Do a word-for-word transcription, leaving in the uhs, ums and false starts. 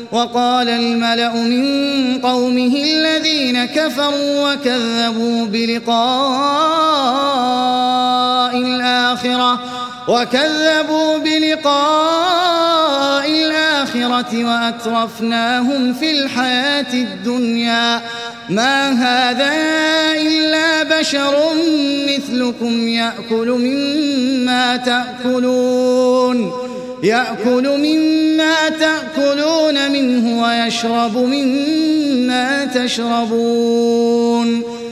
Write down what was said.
وقال الملأ من قومه الذين كفروا وكذبوا بلقاء الآخرة وكذبوا بلقاء الآخرة وأترفناهم في الحياة الدنيا ما هذا إلا بشر مثلكم يأكل مما تأكلون يأكل مما تأكلون منه ويشرب مما تشربون